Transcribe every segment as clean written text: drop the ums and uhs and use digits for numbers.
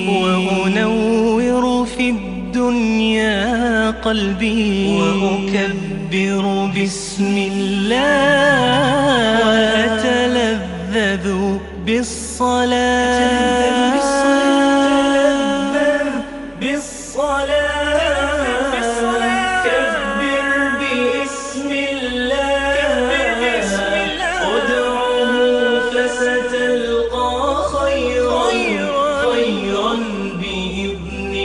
وأنور في الدنيا قلبي وأكبر بسم الله وأتلذذ بالصلاة كبر باسم الله ادعه فستلقى خيرا بإذن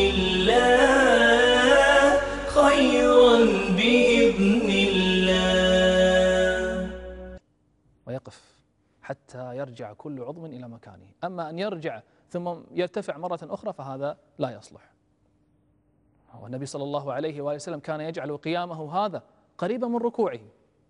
الله خيرا بإذن الله. ويقف حتى يرجع كل عضو إلى مكانه. أما أن يرجع ثم يرتفع مرة أخرى فهذا لا يصلح. والنبي صلى الله عليه وآله وسلم كان يجعل قيامه هذا قريبا من ركوعه،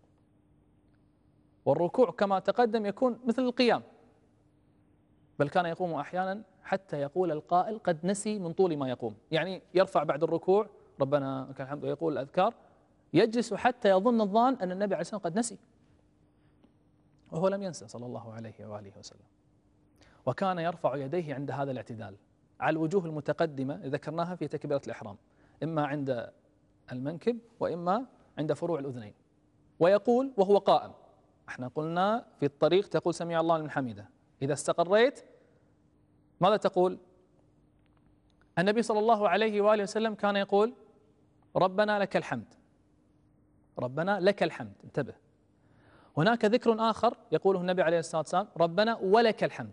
والركوع كما تقدم يكون مثل القيام، بل كان يقوم أحيانا حتى يقول القائل قد نسي من طول ما يقوم، يعني يرفع بعد الركوع ربنا لك الحمد ويقول الأذكار، يجلس حتى يظن الظان أن النبي عليه الصلاة والسلام قد نسي، وهو لم ينسى صلى الله عليه وآله وسلم. وكان يرفع يديه عند هذا الاعتدال على الوجوه المتقدمة ذكرناها في تكبيرة الإحرام، إما عند المنكب وإما عند فروع الأذنين، ويقول وهو قائم. احنا قلنا في الطريق تقول سمع الله لمن حمده، إذا استقريت ماذا تقول؟ النبي صلى الله عليه وآله وسلم كان يقول ربنا لك الحمد، ربنا لك الحمد. انتبه، هناك ذكر آخر يقوله النبي عليه الصلاة والسلام ربنا ولك الحمد،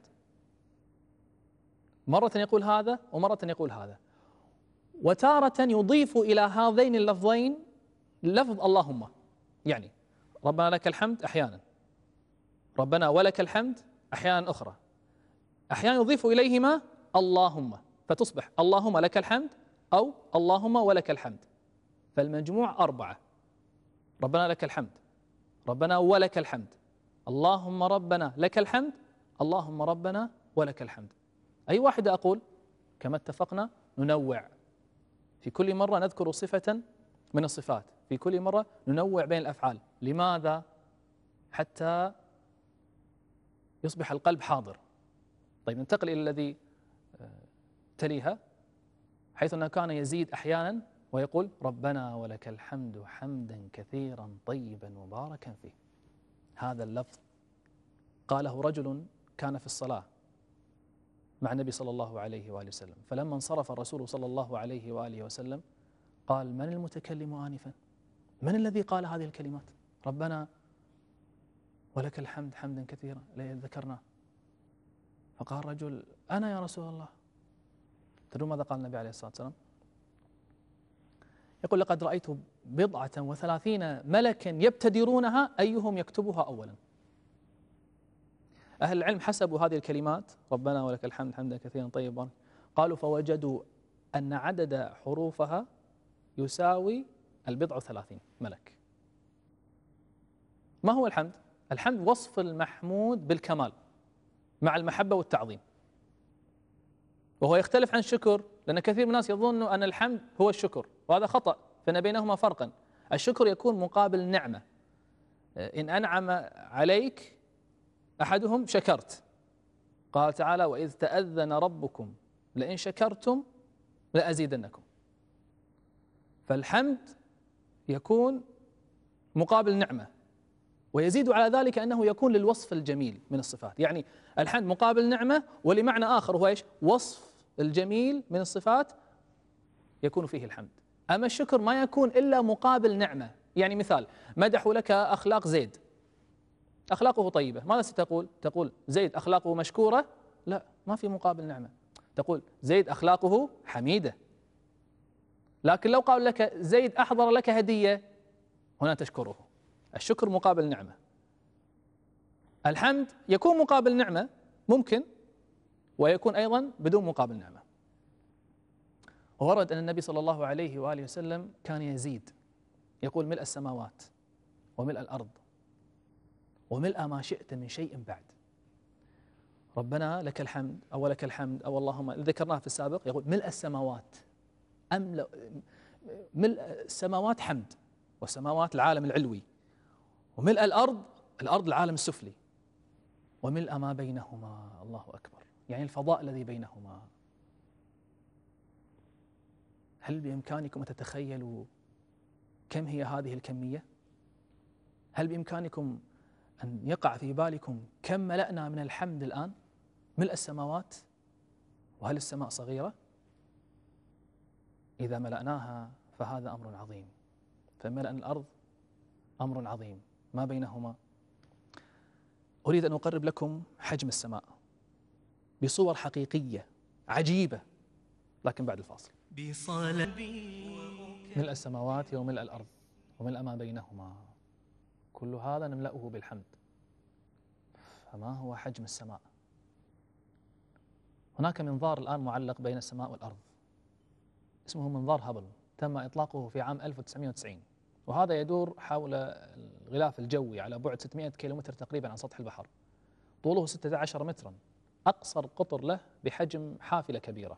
مرة يقول هذا ومرة يقول هذا، وتارة يضيف إلى هذين اللفظين لفظ اللهم، يعني ربنا لك الحمد أحيانا، ربنا ولك الحمد أحيانا أخرى، أحيانا يضيف إليهما اللهم فتصبح اللهم لك الحمد أو اللهم ولك الحمد، فالمجموع 4: ربنا لك الحمد، ربنا ولك الحمد، اللهم ربنا لك الحمد، اللهم ربنا ولك الحمد. أي واحدة أقول؟ كما اتفقنا ننوع، في كل مرة نذكر صفة من الصفات، في كل مرة ننوع بين الأفعال. لماذا؟ حتى يصبح القلب حاضر. طيب ننتقل إلى الذي تليها، حيث أنه كان يزيد أحيانا ويقول ربنا ولك الحمد حمدا كثيرا طيبا مباركا فيه. هذا اللفظ قاله رجل كان في الصلاة مع النبي صلى الله عليه وآله وسلم، فلما انصرف الرسول صلى الله عليه وآله وسلم قال من المتكلم آنفا؟ من الذي قال هذه الكلمات؟ ربنا ولك الحمد حمدا كثيرا ذكرناه. فقال رجل أنا يا رسول الله. تدرون ماذا قال النبي عليه الصلاة والسلام؟ يقول لقد رأيت 37 ملكا يبتدرونها أيهم يكتبها أولا. أهل العلم حسبوا هذه الكلمات ربنا ولك الحمد حمدا كثيرا طيبا، قالوا فوجدوا أن عدد حروفها يساوي 37 ملك. ما هو الحمد؟ الحمد وصف المحمود بالكمال مع المحبة والتعظيم، وهو يختلف عن الشكر، لأن كثير من الناس يظنوا أن الحمد هو الشكر، وهذا خطأ، فإن بينهما فرقا. الشكر يكون مقابل نعمة، إن أنعم عليك أحدهم شكرت، قال تعالى وإذ تأذن ربكم لئن شكرتم لأزيدنكم. فالحمد يكون مقابل نعمة، ويزيد على ذلك أنه يكون للوصف الجميل من الصفات، يعني الحمد مقابل نعمة ولمعنى آخر هو إيش؟ وصف الجميل من الصفات يكون فيه الحمد. أما الشكر ما يكون إلا مقابل نعمة، يعني مثال مدحوا لك أخلاق زيد، أخلاقه طيبة، ماذا ستقول؟ تقول زيد أخلاقه مشكورة؟ لا، ما في مقابل نعمة، تقول زيد أخلاقه حميدة. لكن لو قال لك زيد أحضر لك هدية، هنا تشكره. الشكر مقابل نعمة. الحمد يكون مقابل نعمة ممكن، ويكون أيضا بدون مقابل نعمة. وورد أن النبي صلى الله عليه وآله وسلم كان يزيد، يقول ملء السماوات وملء الأرض وملء ما شئت من شيء بعد. ربنا لك الحمد أو لك الحمد أو اللهم ذكرناه في السابق، يقول ملء السماوات، ملء السماوات حمد، والسماوات العالم العلوي، وملء الأرض العالم السفلي، وملء ما بينهما، الله أكبر، يعني الفضاء الذي بينهما. هل بإمكانكم أن تتخيلوا كم هي هذه الكمية؟ هل بإمكانكم أن يقع في بالكم كم ملأنا من الحمد الآن؟ ملء السماوات. وهل السماء صغيرة؟ إذا ملأناها فهذا أمر عظيم، فملأ الأرض أمر عظيم، ما بينهما. أريد أن أقرب لكم حجم السماء بصور حقيقية عجيبة، لكن بعد الفاصل. ملء السماوات وملء الأرض وملء ما بينهما، كل هذا نملأه بالحمد. فما هو حجم السماء؟ هناك منظار الآن معلق بين السماء والأرض اسمه منظار هابل، تم إطلاقه في عام 1990، وهذا يدور حول الغلاف الجوي على بعد 600 كيلومتر تقريبا عن سطح البحر، طوله 16 مترا، أقصر قطر له بحجم حافلة كبيرة،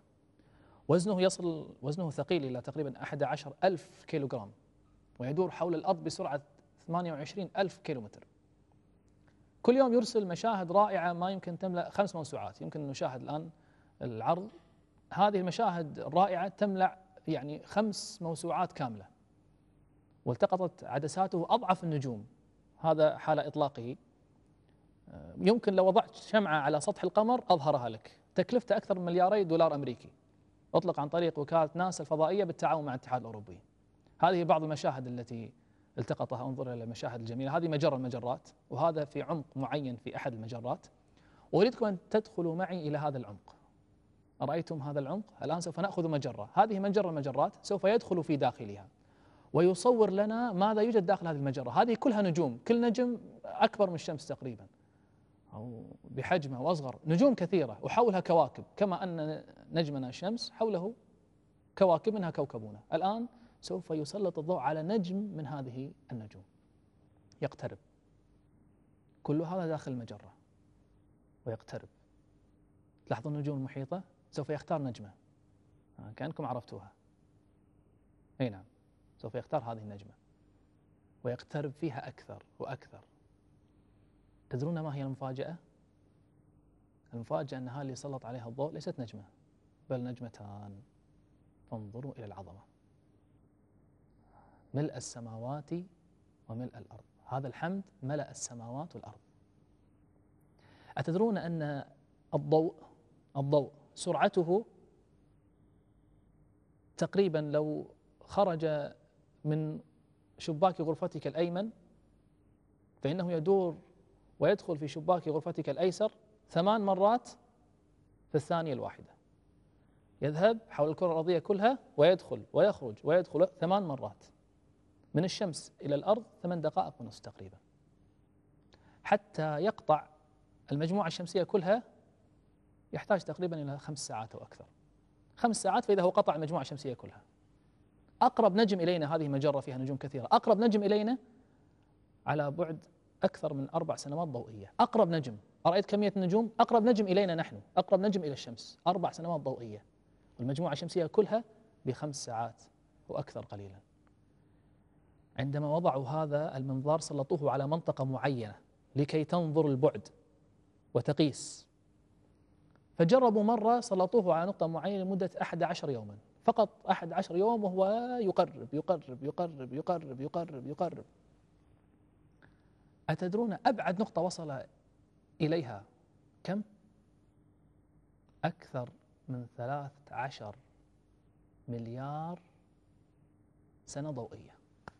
وزنه ثقيل إلى تقريبا 11,000 كيلوغرام، ويدور حول الأرض بسرعة 28,000 كيلومتر. كل يوم يرسل مشاهد رائعة ما يمكن تملأ 5 موسوعات. يمكن أن نشاهد الآن العرض، هذه المشاهد الرائعة تملأ يعني 5 موسوعات كاملة، والتقطت عدساته أضعف النجوم. هذا حال إطلاقه. يمكن لو وضعت شمعة على سطح القمر أظهرها لك، تكلفته أكثر من $2 أمريكي، أطلق عن طريق وكالة ناسا الفضائية بالتعاون مع الاتحاد الأوروبي. هذه بعض المشاهد التي التقطها. انظر إلى المشاهد الجميلة. هذه مجرة المجرات، وهذا في عمق معين في أحد المجرات. أريدكم أن تدخلوا معي إلى هذا العمق. أرأيتم هذا العمق؟ الآن سوف نأخذ مجرة، هذه مجرة المجرات، سوف يدخل في داخلها ويصور لنا ماذا يوجد داخل هذه المجرة. هذه كلها نجوم، كل نجم أكبر من الشمس تقريبا أو بحجمه وأصغر، نجوم كثيرة وحولها كواكب، كما أن نجمنا الشمس حوله كواكب منها كوكبنا. الآن سوف يسلط الضوء على نجم من هذه النجوم يقترب، كل هذا داخل المجرة ويقترب. لاحظوا النجوم المحيطة، سوف يختار نجمة كأنكم عرفتوها. أي نعم، سوف يختار هذه النجمة ويقترب فيها أكثر وأكثر. تدرون ما هي المفاجأة؟ المفاجأة أن هذه اللي سلط عليها الضوء ليست نجمة بل نجمتان. فانظروا إلى العظمة، ملء السماوات وملء الأرض. هذا الحمد ملأ السماوات والأرض. أتدرون أن الضوء سرعته تقريبا لو خرج من شباك غرفتك الأيمن فإنه يدور ويدخل في شباك غرفتك الأيسر 8 مرات في الثانية الواحدة. يذهب حول الكرة الأرضية كلها ويدخل ويخرج ويدخل 8 مرات. من الشمس إلى الأرض 8 دقائق ونصف تقريبا. حتى يقطع المجموعة الشمسية كلها يحتاج تقريبا إلى 5 ساعات أو أكثر. 5 ساعات فإذا هو قطع المجموعة الشمسية كلها. أقرب نجم إلينا، هذه مجرة فيها نجوم كثيرة، أقرب نجم إلينا على بعد أكثر من 4 سنوات ضوئية. أقرب نجم، أرأيت كمية النجوم؟ أقرب نجم إلينا نحن، أقرب نجم إلى الشمس 4 سنوات ضوئية، والمجموعة الشمسية كلها ب5 ساعات وأكثر قليلا. عندما وضعوا هذا المنظار سلطوه على منطقة معينة لكي تنظر البعد وتقيس. فجربوا مرة سلطوه على نقطة معينة لمدة 11 يوما، فقط 11 يوم، وهو يقرب يقرب يقرب يقرب يقرب يقرب. أتدرون أبعد نقطة وصل إليها كم؟ أكثر من 13 مليار سنة ضوئية.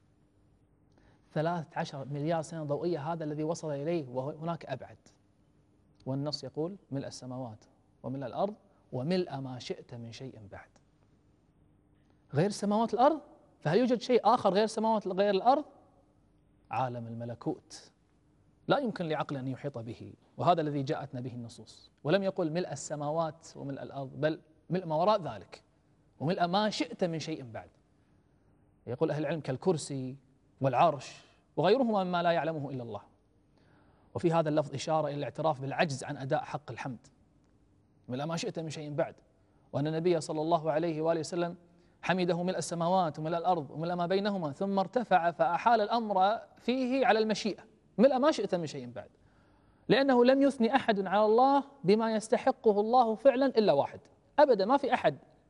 13 مليار سنة ضوئية، هذا الذي وصل إليه، وهناك أبعد. والنص يقول ملء السماوات وملء الأرض وملء ما شئت من شيء بعد. غير السماوات والأرض، فهل يوجد شيء آخر غير السماوات غير الأرض؟ عالم الملكوت لا يمكن لعقل أن يحيط به، وهذا الذي جاءتنا به النصوص. ولم يقل ملء السماوات وملء الأرض، بل ملء ما وراء ذلك وملء ما شئت من شيء بعد. يقول أهل العلم كالكرسي والعرش وغيرهما مما لا يعلمه إلا الله. وفي هذا اللفظ إشارة إلى الاعتراف بالعجز عن أداء حق الحمد، ملء ما شئت من شيء بعد، وأن النبي صلى الله عليه وآله وسلم حمده ملء السماوات وملء الأرض وملء ما بينهما، ثم ارتفع فأحال الأمر فيه على المشيئة، ملء ما شئت من شيء بعد، لأنه لم يثني أحد على الله بما يستحقه الله فعلا إلا واحد. أبدا ما في أحد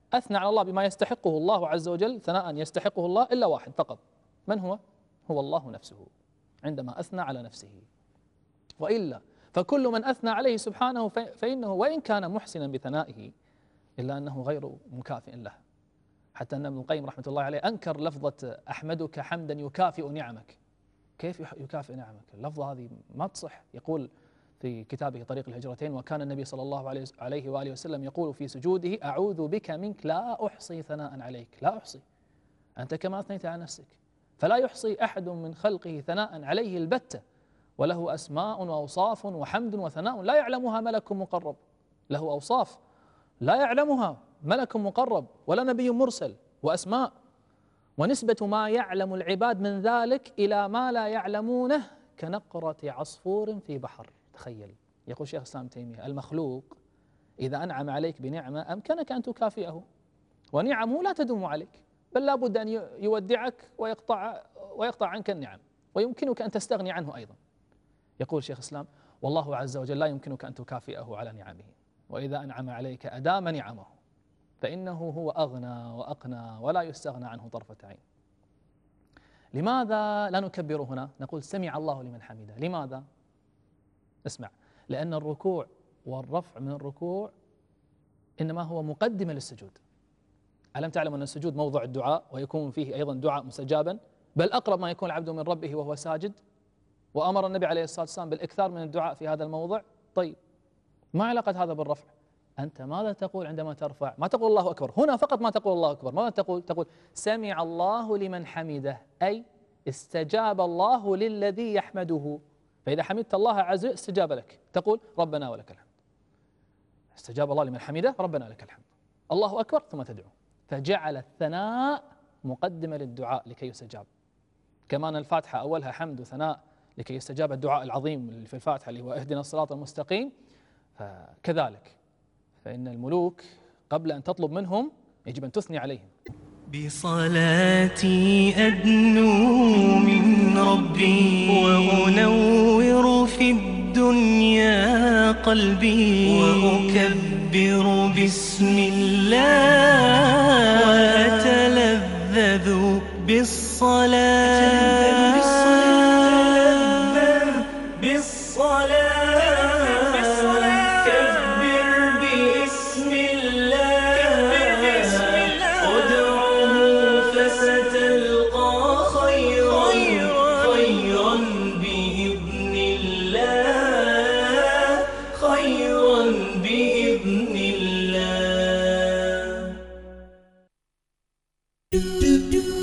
أثنى على الله بما يستحقه الله عز وجل ثناء يستحقه الله إلا واحد فقط. من هو؟ هو الله نفسه عندما أثنى على نفسه. وإلا فكل من أثنى عليه سبحانه فإنه وإن كان محسنا بثنائه إلا أنه غير مكافئ له. حتى أن ابن القيم رحمة الله عليه أنكر لفظة أحمدك حمدا يكافئ نعمك. كيف يكافئ نعمك؟ اللفظة هذه ما تصح. يقول في كتابه طريق الهجرتين: وكان النبي صلى الله عليه وآله وسلم يقول في سجوده: أعوذ بك منك لا أحصي ثناء عليك. لا أحصي، أنت كما أثنيت على نفسك، فلا يحصي أحد من خلقه ثناء عليه البتة، وله أسماء وأوصاف وحمد وثناء لا يعلمها ملك مقرب. له أوصاف لا يعلمها ملك مقرب ولا نبي مرسل، وأسماء، ونسبة ما يعلم العباد من ذلك إلى ما لا يعلمونه كنقرة عصفور في بحر. تخيل. يقول شيخ الإسلام ابن تيمية: المخلوق إذا أنعم عليك بنعمة أمكنك أن تكافئه، ونعمه لا تدوم عليك، بل لا بد أن يودعك ويقطع عنك النعم، ويمكنك أن تستغني عنه أيضا. يقول شيخ الإسلام: والله عز وجل لا يمكنك أن تكافئه على نعمه، وإذا أنعم عليك أدام نعمه، فإنه هو أغنى وأقنى ولا يستغنى عنه طرفة عين. لماذا لا نكبر هنا؟ نقول سمع الله لمن حمده. لماذا؟ اسمع، لأن الركوع والرفع من الركوع إنما هو مقدمة للسجود. ألم تعلم أن السجود موضع الدعاء، ويكون فيه أيضا دعاء مستجابا، بل أقرب ما يكون العبد من ربه وهو ساجد، وأمر النبي عليه الصلاة والسلام بالإكثار من الدعاء في هذا الموضع. طيب، ما علاقة هذا بالرفع؟ أنت ماذا تقول عندما ترفع؟ ما تقول الله أكبر هنا فقط، ما تقول الله أكبر. ماذا تقول؟ تقول سمع الله لمن حمده، أي استجاب الله للذي يحمده. فإذا حمدت الله عز وجل استجاب لك، تقول ربنا ولك الحمد. استجاب الله لمن حمده، ربنا لك الحمد، الله أكبر، ثم تدعو. فجعل الثناء مقدمة للدعاء لكي يستجاب. كما أن الفاتحة أولها حمد وثناء لكي يستجاب الدعاء العظيم اللي في الفاتحة اللي هو اهدنا الصراط المستقيم، فكذلك فإن الملوك قبل أن تطلب منهم يجب أن تثني عليهم. بصلاتي أدنو من ربي، وأنور في الدنيا قلبي، وأكبر بسم الله، وأتلذذ بالصلاة، بإذن الله.